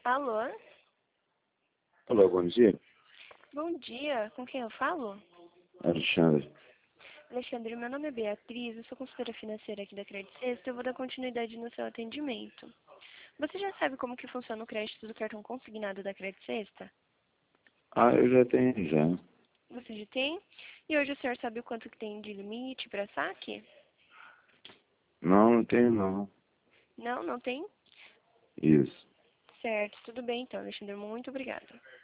Alô? Alô, bom dia. Bom dia, com quem eu falo? Alexandre. Alexandre, meu nome é Beatriz, eu sou consultora financeira aqui da Credit Sexta e eu vou dar continuidade no seu atendimento. Você já sabe como que funciona o crédito do cartão consignado da Credit Sexta? Eu já tenho já. Você já tem? E hoje o senhor sabe o quanto que tem de limite para saque? Não tenho não. Não, não tem? Isso. Certo, tudo bem então, Alexandre, muito obrigada.